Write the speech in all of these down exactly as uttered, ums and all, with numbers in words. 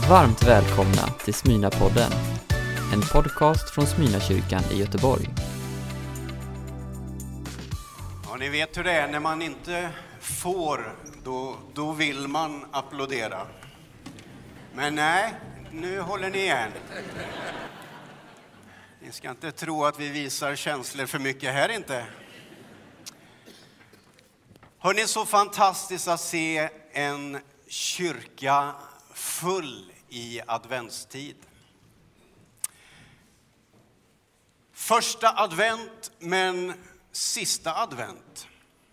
Varmt välkomna till Smyrnapodden, en podcast från Smyrnakyrkan i Göteborg. Ja, ni vet hur det är när man inte får, då, då vill man applådera. Men nej, nu håller ni igen. Ni ska inte tro att vi visar känslor för mycket här inte. Hör ni, så fantastiskt att se en kyrka full i adventstid. Första advent, men sista advent.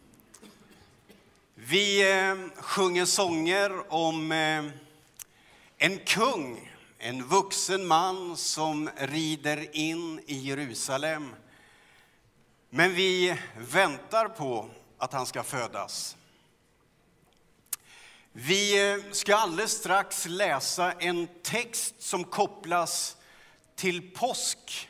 Vi eh, sjunger sånger om eh, en kung, en vuxen man som rider in i Jerusalem. Men vi väntar på att han ska födas. Vi ska alldeles strax läsa en text som kopplas till påsk.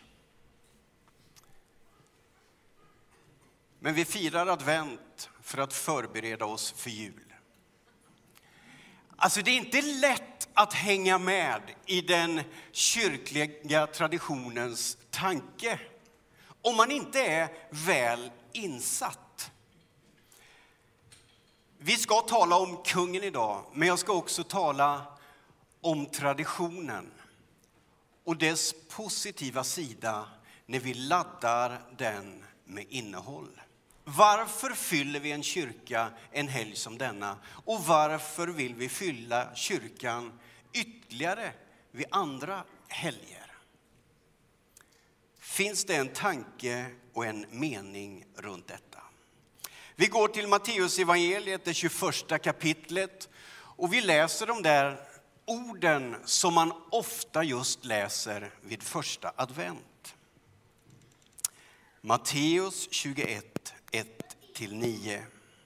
Men vi firar advent för att förbereda oss för jul. Alltså det är inte lätt att hänga med i den kyrkliga traditionens tanke om man inte är väl insatt. Vi ska tala om kungen idag, men jag ska också tala om traditionen och dess positiva sida när vi laddar den med innehåll. Varför fyller vi en kyrka en helg som denna? Och varför vill vi fylla kyrkan ytterligare vid andra helger? Finns det en tanke och en mening runt detta? Vi går till Matteus evangeliet, det tjugoförsta kapitlet, och vi läser de där orden som man ofta just läser vid första advent. Matteus tjugoett, ett till nio.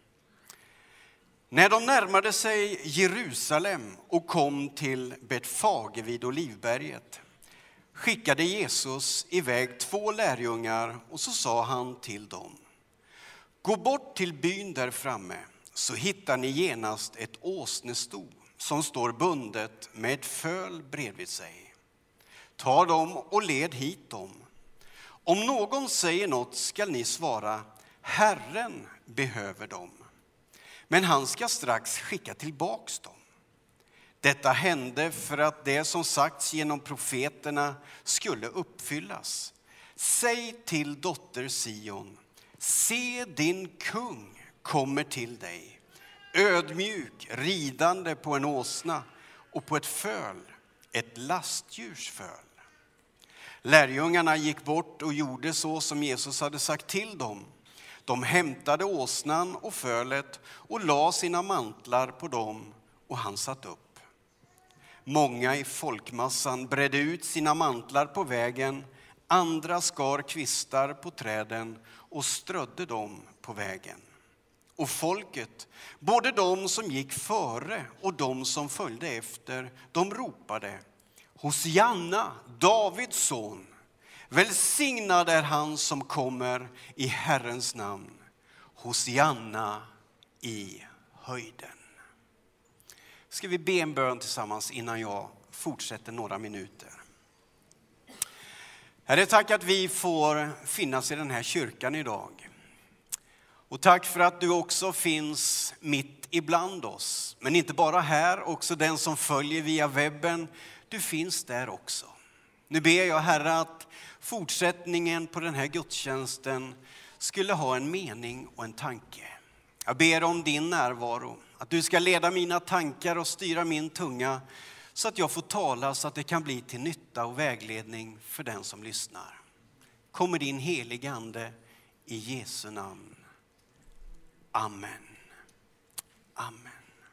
När de närmade sig Jerusalem och kom till Betfage vid Olivberget skickade Jesus iväg två lärjungar och så sa han till dem: gå bort till byn där framme, så hittar ni genast ett åsnesto som står bundet med ett föl bredvid sig. Ta dem och led hit dem. Om någon säger något skall ni svara: Herren behöver dem. Men han ska strax skicka tillbaks dem. Detta hände för att det som sagts genom profeterna skulle uppfyllas. Säg till dotter Sion: se, din kung kommer till dig, ödmjuk, ridande på en åsna och på ett föl, ett lastdjurs föl. Lärjungarna gick bort och gjorde så som Jesus hade sagt till dem. De hämtade åsnan och fölet och la sina mantlar på dem, och han satt upp. Många i folkmassan bredde ut sina mantlar på vägen, andra skar kvistar på träden och strödde dem på vägen. Och folket, både de som gick före och de som följde efter, de ropade: Hosianna, Davids son. Välsignad är han som kommer i Herrens namn. Hosianna i höjden. Ska vi be en bön tillsammans innan jag fortsätter några minuter. Herre, tack att vi får finnas i den här kyrkan idag. Och tack för att du också finns mitt ibland oss. Men inte bara här, också den som följer via webben. Du finns där också. Nu ber jag, Herre, att fortsättningen på den här gudstjänsten skulle ha en mening och en tanke. Jag ber om din närvaro, att du ska leda mina tankar och styra min tunga, så att jag får tala så att det kan bli till nytta och vägledning för den som lyssnar. Kommer din helige ande i Jesu namn. Amen. Amen.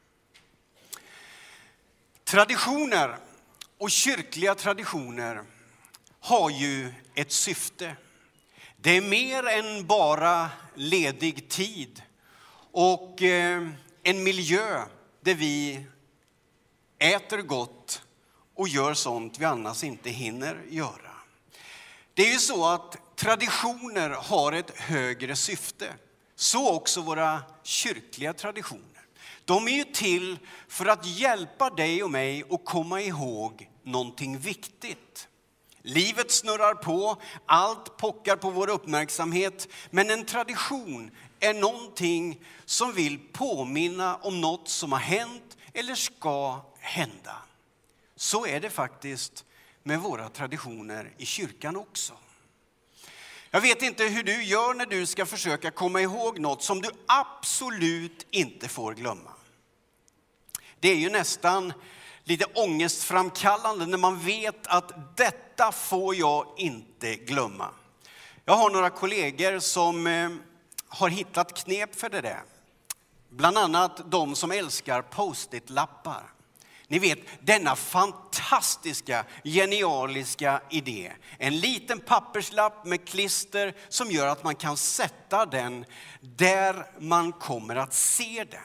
Traditioner och kyrkliga traditioner har ju ett syfte. Det är mer än bara ledig tid och en miljö där vi äter gott och gör sånt vi annars inte hinner göra. Det är ju så att traditioner har ett högre syfte. Så också våra kyrkliga traditioner. De är ju till för att hjälpa dig och mig att komma ihåg någonting viktigt. Livet snurrar på, allt pockar på vår uppmärksamhet, men en tradition är någonting som vill påminna om något som har hänt eller ska hända. Så är det faktiskt med våra traditioner i kyrkan också. Jag vet inte hur du gör när du ska försöka komma ihåg något som du absolut inte får glömma. Det är ju nästan lite ångestframkallande när man vet att detta får jag inte glömma. Jag har några kollegor som eh, har hittat knep för det där. Bland annat de som älskar post-it-lappar. Ni vet, denna fantastiska, genialiska idé. En liten papperslapp med klister som gör att man kan sätta den där man kommer att se den.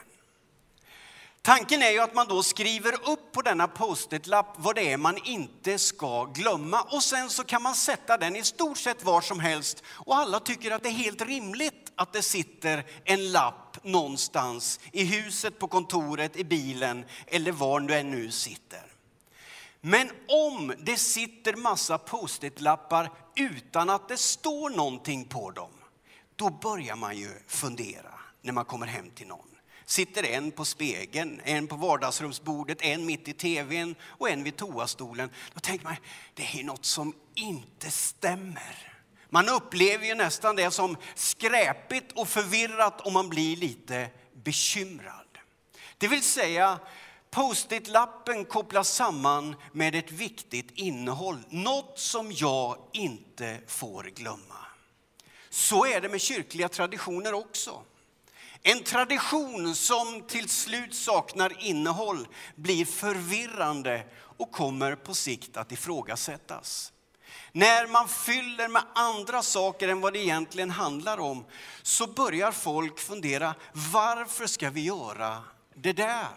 Tanken är ju att man då skriver upp på denna post-it-lapp vad det är man inte ska glömma. Och sen så kan man sätta den i stort sett var som helst. Och alla tycker att det är helt rimligt att det sitter en lapp någonstans i huset, på kontoret, i bilen eller var du än nu sitter. Men om det sitter massa post-it-lappar utan att det står någonting på dem, då börjar man ju fundera när man kommer hem till någon. Sitter en på spegeln, en på vardagsrumsbordet, en mitt i tvn och en vid toastolen. Då tänker man, det är något som inte stämmer. Man upplever ju nästan det som skräpigt och förvirrat och man blir lite bekymrad. Det vill säga, post-it-lappen kopplas samman med ett viktigt innehåll. Något som jag inte får glömma. Så är det med kyrkliga traditioner också. En tradition som till slut saknar innehåll blir förvirrande och kommer på sikt att ifrågasättas. När man fyller med andra saker än vad det egentligen handlar om, så börjar folk fundera, varför ska vi göra det där?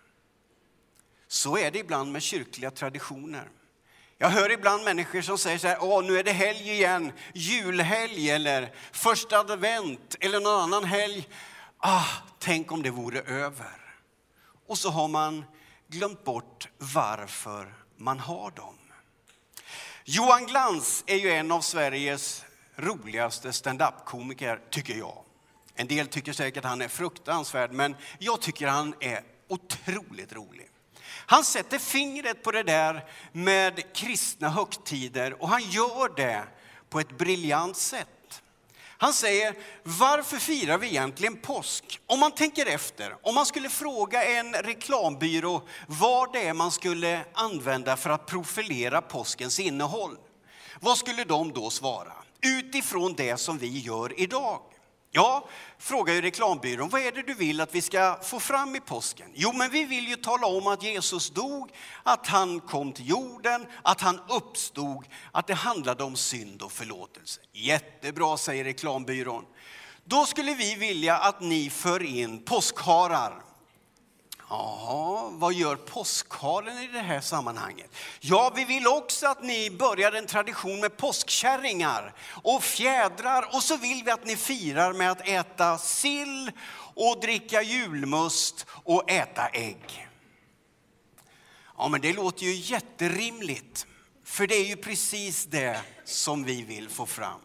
Så är det ibland med kyrkliga traditioner. Jag hör ibland människor som säger så här, åh, nu är det helg igen, julhelg eller första advent eller någon annan helg. Ah, tänk om det vore över. Och så har man glömt bort varför man har dem. Johan Glans är ju en av Sveriges roligaste stand-up-komiker, tycker jag. En del tycker säkert att han är fruktansvärd, men jag tycker han är otroligt rolig. Han sätter fingret på det där med kristna högtider och han gör det på ett briljant sätt. Han säger, varför firar vi egentligen påsk? Om man tänker efter, om man skulle fråga en reklambyrå vad det är man skulle använda för att profilera påskens innehåll. Vad skulle de då svara? Utifrån det som vi gör idag. Ja, frågar ju reklambyrån, vad är det du vill att vi ska få fram i påsken? Jo, men vi vill ju tala om att Jesus dog, att han kom till jorden, att han uppstod, att det handlade om synd och förlåtelse. Jättebra, säger reklambyrån. Då skulle vi vilja att ni för in påskharar. Ja, vad gör påskharen i det här sammanhanget? Ja, vi vill också att ni börjar en tradition med påskkärringar och fjädrar. Och så vill vi att ni firar med att äta sill och dricka julmust och äta ägg. Ja, men det låter ju jätterimligt. För det är ju precis det som vi vill få fram.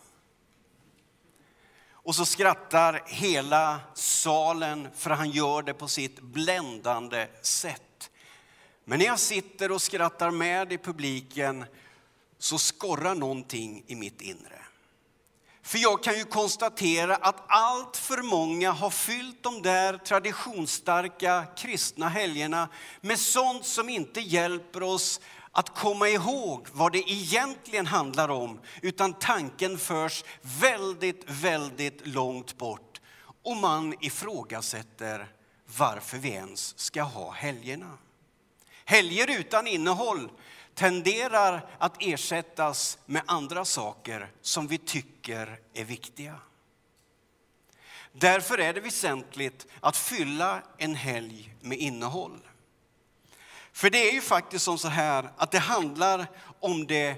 Och så skrattar hela salen för han gör det på sitt bländande sätt. Men när jag sitter och skrattar med i publiken så skorrar någonting i mitt inre. För jag kan ju konstatera att allt för många har fyllt de där traditionsstarka kristna helgerna med sånt som inte hjälper oss att komma ihåg vad det egentligen handlar om, utan tanken förs väldigt, väldigt långt bort. Och man ifrågasätter varför vi ens ska ha helgerna. Helger utan innehåll tenderar att ersättas med andra saker som vi tycker är viktiga. Därför är det väsentligt att fylla en helg med innehåll. För det är ju faktiskt som så här att det handlar om det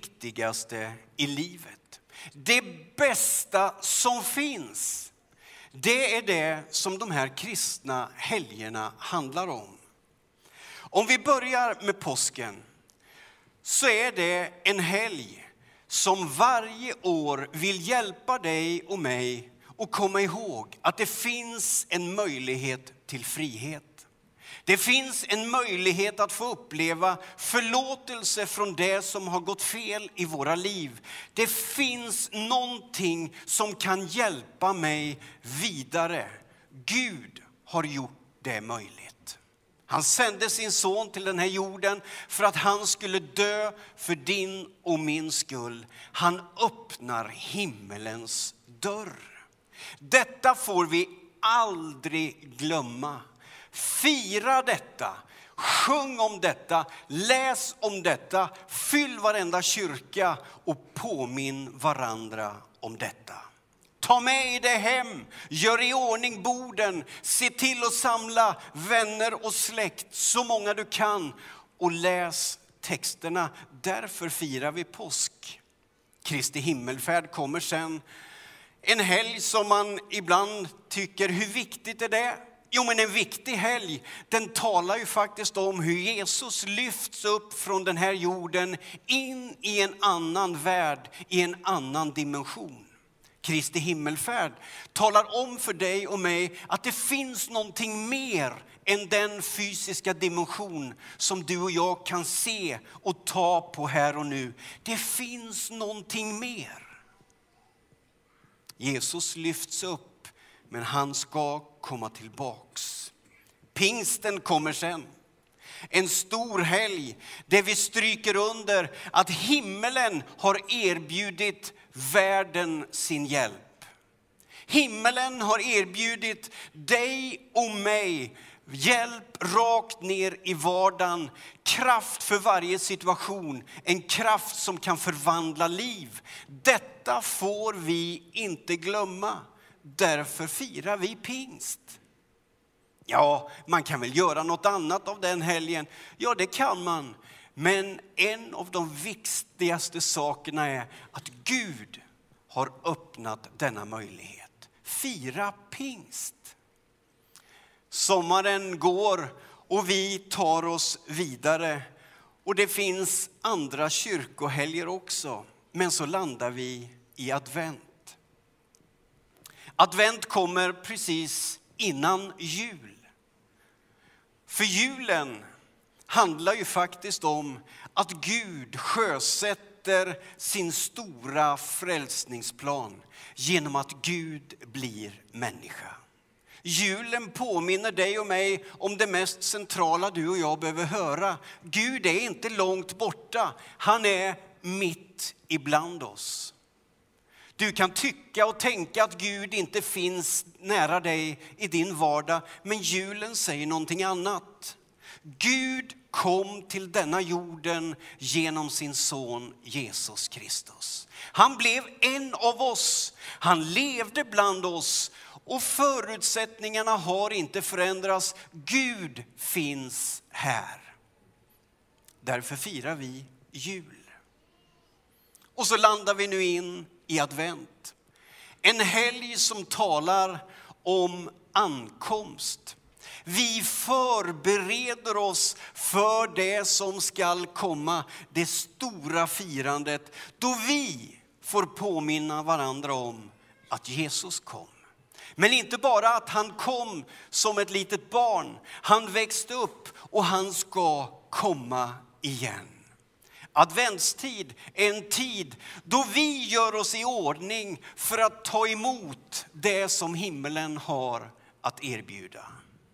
viktigaste i livet. Det bästa som finns. Det är det som de här kristna helgerna handlar om. Om vi börjar med påsken så är det en helg som varje år vill hjälpa dig och mig att komma ihåg att det finns en möjlighet till frihet. Det finns en möjlighet att få uppleva förlåtelse från det som har gått fel i våra liv. Det finns någonting som kan hjälpa mig vidare. Gud har gjort det möjligt. Han sände sin son till den här jorden för att han skulle dö för din och min skull. Han öppnar himmelens dörr. Detta får vi aldrig glömma. Fira detta, sjung om detta, läs om detta, fyll varenda kyrka och påminn varandra om detta. Ta med det hem, gör i ordning borden, se till att samla vänner och släkt, så många du kan, och läs texterna. Därför firar vi påsk. Kristi himmelfärd kommer sen. En helg som man ibland tycker, hur viktigt är det? Jo, men en viktig helg, den talar ju faktiskt om hur Jesus lyfts upp från den här jorden in i en annan värld, i en annan dimension. Kristi himmelfärd talar om för dig och mig att det finns någonting mer än den fysiska dimension som du och jag kan se och ta på här och nu. Det finns någonting mer. Jesus lyfts upp, men han ska komma tillbaks. Pingsten kommer sen. En stor helg där vi stryker under att himmelen har erbjudit världen sin hjälp. Himmelen har erbjudit dig och mig hjälp rakt ner i vardagen. Kraft för varje situation. En kraft som kan förvandla liv. Detta får vi inte glömma. Därför firar vi pingst. Ja, man kan väl göra något annat av den helgen. Ja, det kan man. Men en av de viktigaste sakerna är att Gud har öppnat denna möjlighet. Fira pingst. Sommaren går och vi tar oss vidare. Och det finns andra kyrkohelger också. Men så landar vi i advent. Advent kommer precis innan jul. För julen handlar ju faktiskt om att Gud sjösätter sin stora frälsningsplan genom att Gud blir människa. Julen påminner dig och mig om det mest centrala du och jag behöver höra. Gud är inte långt borta, han är mitt ibland oss. Du kan tycka och tänka att Gud inte finns nära dig i din vardag. Men julen säger någonting annat. Gud kom till denna jorden genom sin son Jesus Kristus. Han blev en av oss. Han levde bland oss. Och förutsättningarna har inte förändrats. Gud finns här. Därför firar vi jul. Och så landar vi nu in i advent. En helg som talar om ankomst. Vi förbereder oss för det som skall komma. Det stora firandet. Då vi får påminna varandra om att Jesus kom. Men inte bara att han kom som ett litet barn. Han växte upp och han ska komma igen. Adventstid är en tid då vi gör oss i ordning för att ta emot det som himmelen har att erbjuda.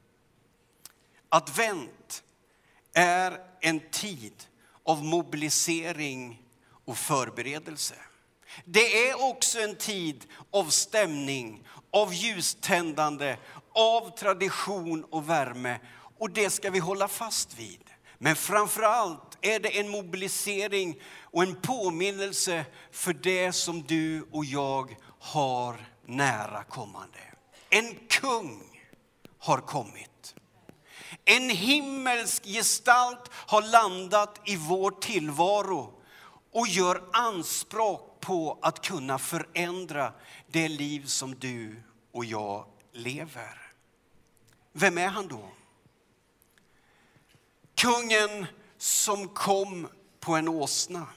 Advent är en tid av mobilisering och förberedelse. Det är också en tid av stämning, av ljuständande, av tradition och värme. Och det ska vi hålla fast vid. Men framförallt är det en mobilisering och en påminnelse för det som du och jag har nära kommande. En kung har kommit. En himmelsk gestalt har landat i vår tillvaro och gör anspråk på att kunna förändra det liv som du och jag lever. Vem är han då? Kungen som kom på en åsna.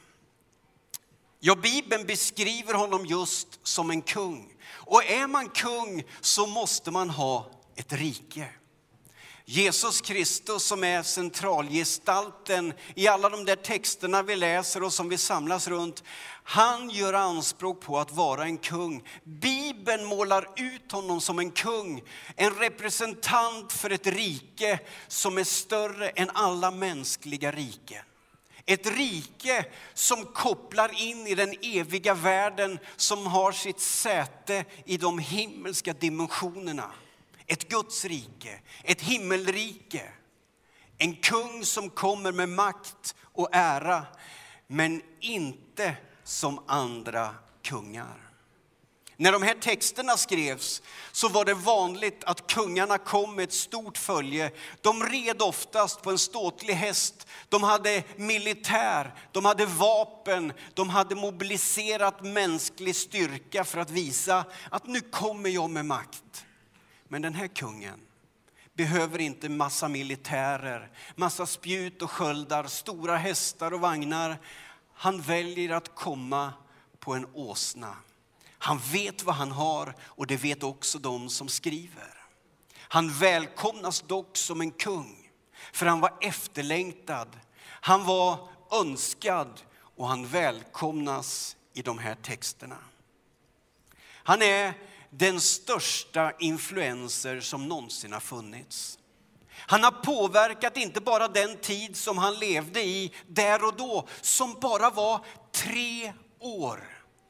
Ja, Bibeln beskriver honom just som en kung. Och är man kung så måste man ha ett rike. Jesus Kristus som är centralgestalten i alla de där texterna vi läser och som vi samlas runt. Han gör anspråk på att vara en kung. Bibeln målar ut honom som en kung. En representant för ett rike som är större än alla mänskliga riken. Ett rike som kopplar in i den eviga världen som har sitt säte i de himmelska dimensionerna. Ett Guds rike, ett himmelrike. En kung som kommer med makt och ära, men inte som andra kungar. När de här texterna skrevs så var det vanligt att kungarna kom med ett stort följe. De red oftast på en ståtlig häst. De hade militär, de hade vapen, de hade mobiliserat mänsklig styrka för att visa att nu kommer jag med makt. Men den här kungen behöver inte massa militärer, massa spjut och sköldar, stora hästar och vagnar. Han väljer att komma på en åsna. Han vet vad han har och det vet också de som skriver. Han välkomnas dock som en kung, för han var efterlängtad. Han var önskad och han välkomnas i de här texterna. Han är den största influencer som någonsin har funnits. Han har påverkat inte bara den tid som han levde i där och då, som bara var tre år.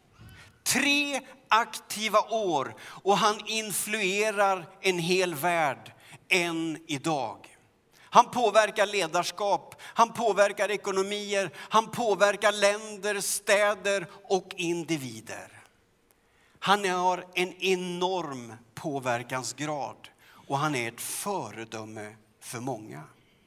Tre aktiva år och han influerar en hel värld än idag. Han påverkar ledarskap, han påverkar ekonomier, han påverkar länder, städer och individer. Han har en enorm påverkansgrad och han är ett föredöme för många.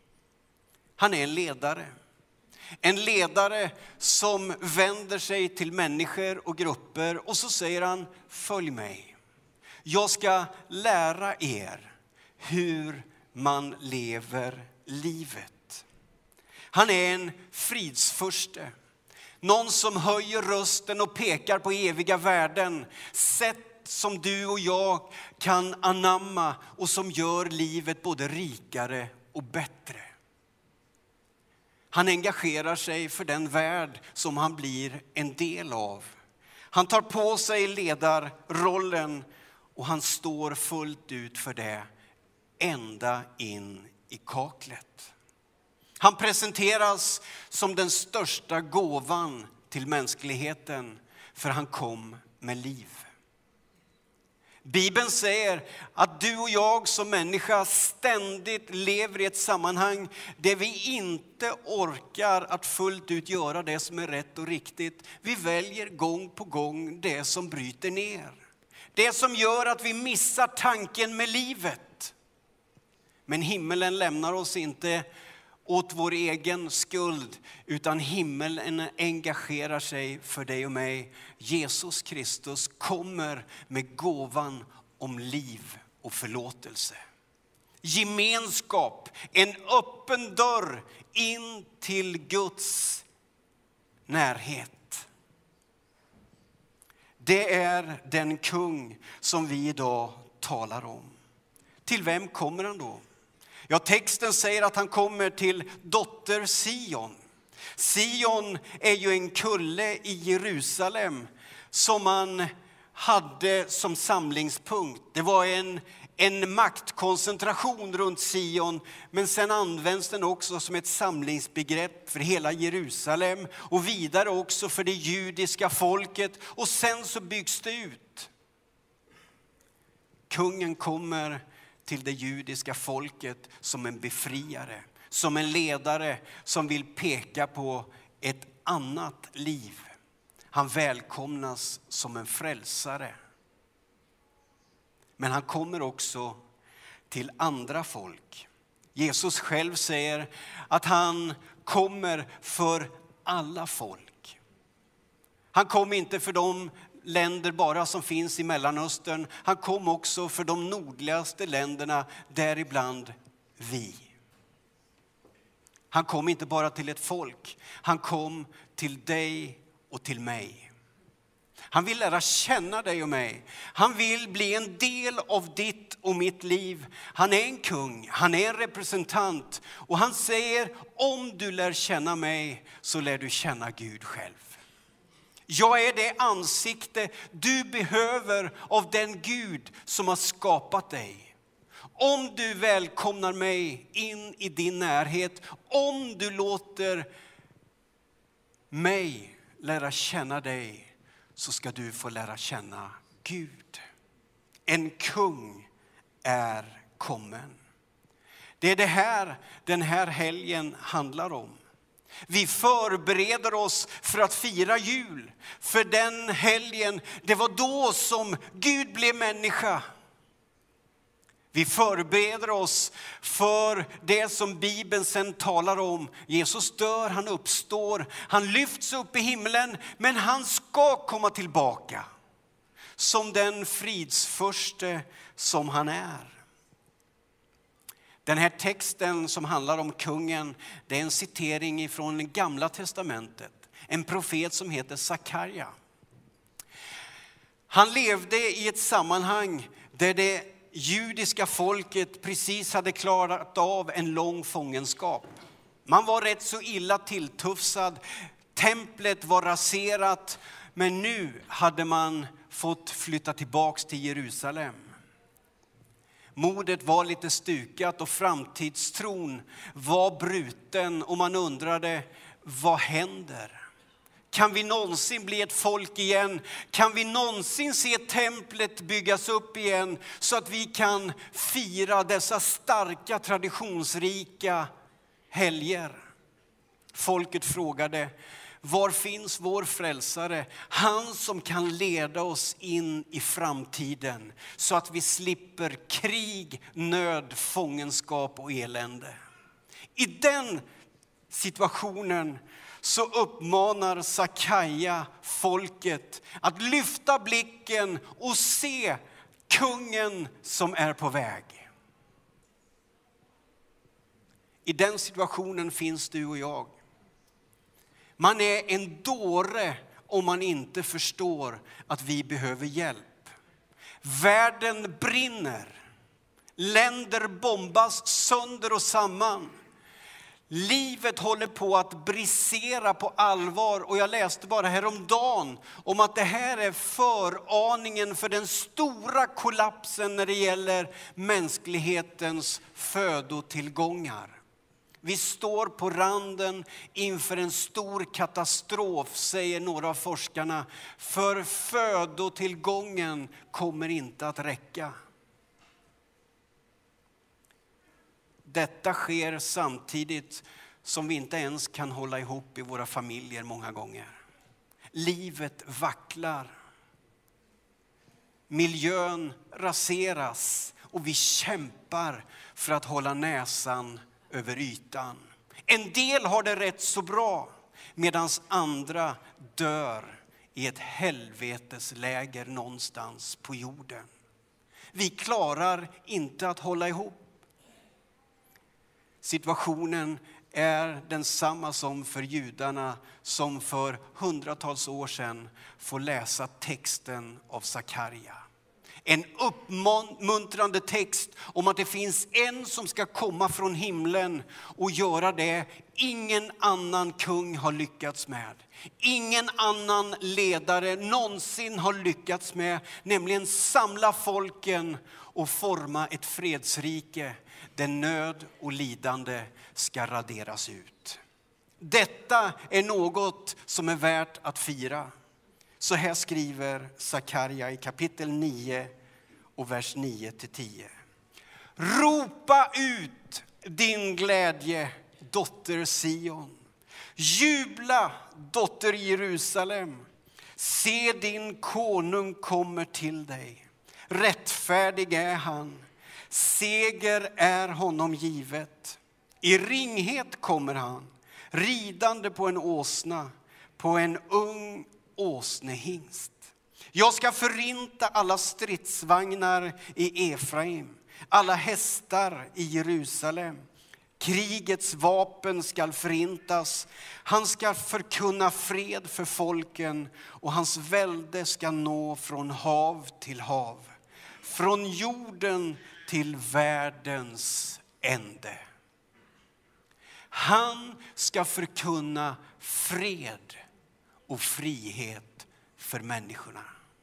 Han är en ledare. En ledare som vänder sig till människor och grupper och så säger han: följ mig. Jag ska lära er hur man lever livet. Han är en fridsfurste. Någon som höjer rösten och pekar på eviga värden. Sätt som du och jag kan anamma och som gör livet både rikare och bättre. Han engagerar sig för den värld som han blir en del av. Han tar på sig ledarrollen och han står fullt ut för det ända in i kaklet. Han presenteras som den största gåvan till mänskligheten, för han kom med liv. Bibeln säger att du och jag som människa ständigt lever i ett sammanhang där vi inte orkar att fullt ut göra det som är rätt och riktigt. Vi väljer gång på gång det som bryter ner. Det som gör att vi missar tanken med livet. Men himmelen lämnar oss inte åt vår egen skuld, utan himmelen engagerar sig för dig och mig. Jesus Kristus kommer med gåvan om liv och förlåtelse. Gemenskap, en öppen dörr in till Guds närhet. Det är den kung som vi idag talar om. Till vem kommer han då? Ja, texten säger att han kommer till dotter Sion. Sion är ju en kulle i Jerusalem som man hade som samlingspunkt. Det var en, en maktkoncentration runt Sion, men sen används den också som ett samlingsbegrepp för hela Jerusalem och vidare också för det judiska folket, och sen så byggs det ut. Kungen kommer till det judiska folket som en befriare, som en ledare som vill peka på ett annat liv. Han välkomnas som en frälsare. Men han kommer också till andra folk. Jesus själv säger att han kommer för alla folk. Han kom inte för de länder bara som finns i Mellanöstern. Han kom också för de nordligaste länderna, däribland vi. Han kom inte bara till ett folk, han kom till dig och till mig. Han vill lära känna dig och mig. Han vill bli en del av ditt och mitt liv. Han är en kung, han är en representant. Och han säger, om du lär känna mig så lär du känna Gud själv. Jag är det ansikte du behöver av den Gud som har skapat dig. Om du välkomnar mig in i din närhet, om du låter mig lära känna dig, så ska du få lära känna Gud. En kung är kommen. Det är det här den här helgen handlar om. Vi förbereder oss för att fira jul. För den helgen, det var då som Gud blev människa. Vi förbereder oss för det som Bibeln sen talar om. Jesus dör, han uppstår, han lyfts upp i himlen, men han ska komma tillbaka som den fridsförste som han är. Den här texten som handlar om kungen, det är en citering från det gamla testamentet. En profet som heter Sakarja. Han levde i ett sammanhang där det judiska folket precis hade klarat av en lång fångenskap. Man var rätt så illa tilltufsad. Templet var raserat. Men nu hade man fått flytta tillbaks till Jerusalem. Modet var lite stukat och framtidstron var bruten. Och man undrade, vad händer? Kan vi någonsin bli ett folk igen? Kan vi någonsin se templet byggas upp igen så att vi kan fira dessa starka, traditionsrika helger? Folket frågade, var finns vår frälsare? Han som kan leda oss in i framtiden så att vi slipper krig, nöd, fångenskap och elände. I den situationen så uppmanar Sakarja folket att lyfta blicken och se kungen som är på väg. I den situationen finns du och jag. Man är en dåre om man inte förstår att vi behöver hjälp. Världen brinner. Länder bombas sönder och samman. Livet håller på att brisera på allvar, och jag läste bara häromdagen om att det här är föraningen för den stora kollapsen när det gäller mänsklighetens födotillgångar. Vi står på randen inför en stor katastrof, säger några av forskarna, för födotillgången kommer inte att räcka. Detta sker samtidigt som vi inte ens kan hålla ihop i våra familjer många gånger. Livet vacklar. Miljön raseras och vi kämpar för att hålla näsan över ytan. En del har det rätt så bra medan andra dör i ett helvetesläger någonstans på jorden. Vi klarar inte att hålla ihop. Situationen är densamma som för judarna som för hundratals år sedan får läsa texten av Sakarja. En uppmuntrande text om att det finns en som ska komma från himlen och göra det ingen annan kung har lyckats med. Ingen annan ledare någonsin har lyckats med, nämligen samla folken och forma ett fredsrike där nöd och lidande ska raderas ut. Detta är något som är värt att fira. Så här skriver Sakarja i kapitel nio och vers nio till tio. Ropa ut din glädje, dotter Sion. Jubla, dotter Jerusalem. Se, din konung kommer till dig. Rättfärdig är han. Seger är honom givet. I ringhet kommer han, ridande på en åsna, på en ung åsnehingst. Jag ska förinta alla stridsvagnar i Efraim, alla hästar i Jerusalem. Krigets vapen ska förintas. Han ska förkunna fred för folken och hans välde ska nå från hav till hav. Från jorden till världens ände. Han ska förkunna fred och frihet för människorna.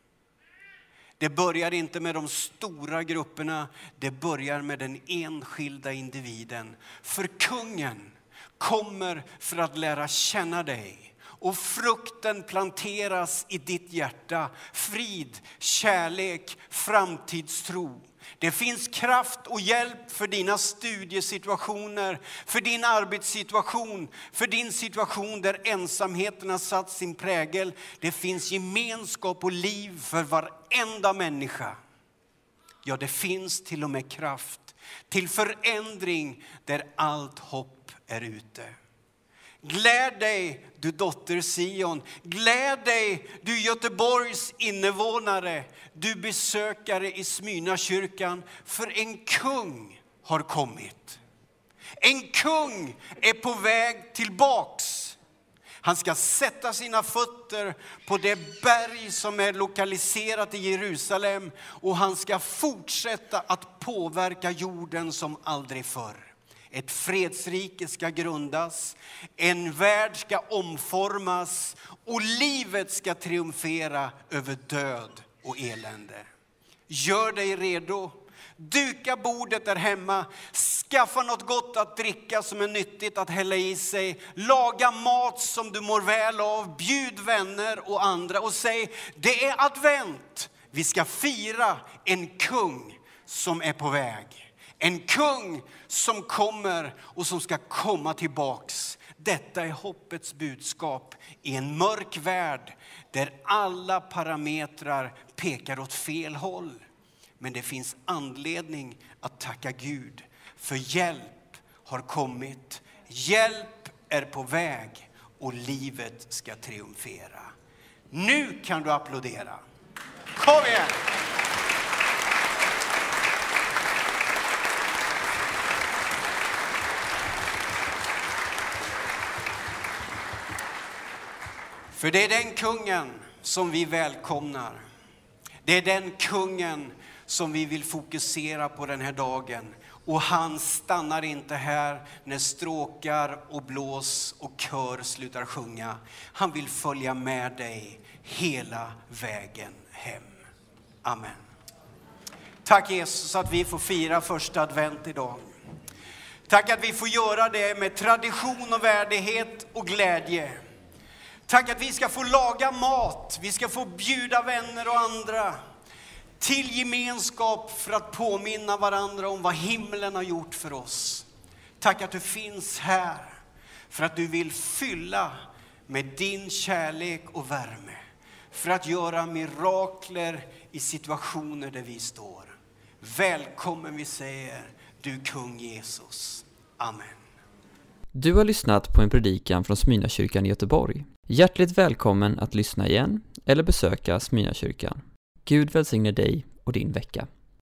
Det börjar inte med de stora grupperna, det börjar med den enskilda individen. För kungen kommer för att lära känna dig. Och frukten planteras i ditt hjärta. Frid, kärlek, framtidstro. Det finns kraft och hjälp för dina studiesituationer, för din arbetssituation, för din situation där ensamheten har satt sin prägel. Det finns gemenskap och liv för varenda människa. Ja, det finns till och med kraft till förändring där allt hopp är ute. Gläd dig, du dotter Sion. Gläd dig, du Göteborgs invånare. Du besökare i Smyrnakyrkan. För en kung har kommit. En kung är på väg tillbaks. Han ska sätta sina fötter på det berg som är lokaliserat i Jerusalem. Och han ska fortsätta att påverka jorden som aldrig förr. Ett fredsrike ska grundas, en värld ska omformas och livet ska triumfera över död och elände. Gör dig redo, duka bordet där hemma, skaffa något gott att dricka som är nyttigt att hälla i sig. Laga mat som du mår väl av, bjud vänner och andra och säg: det är advent, vi ska fira en kung som är på väg. En kung som kommer och som ska komma tillbaks. Detta är hoppets budskap i en mörk värld där alla parametrar pekar åt fel håll. Men det finns anledning att tacka Gud, för hjälp har kommit. Hjälp är på väg och livet ska triumfera. Nu kan du applådera. Kom igen! För det är den kungen som vi välkomnar. Det är den kungen som vi vill fokusera på den här dagen. Och han stannar inte här när stråkar och blås och kör slutar sjunga. Han vill följa med dig hela vägen hem. Amen. Tack Jesus att vi får fira första advent idag. Tack att vi får göra det med tradition och värdighet och glädje. Tack att vi ska få laga mat, vi ska få bjuda vänner och andra till gemenskap för att påminna varandra om vad himlen har gjort för oss. Tack att du finns här för att du vill fylla med din kärlek och värme. För att göra mirakler i situationer där vi står. Välkommen vi säger, du kung Jesus. Amen. Du har lyssnat på en predikan från Smyrnakyrkan i Göteborg. Hjärtligt välkommen att lyssna igen eller besöka Smyrnakyrkan. Gud välsigne dig och din vecka.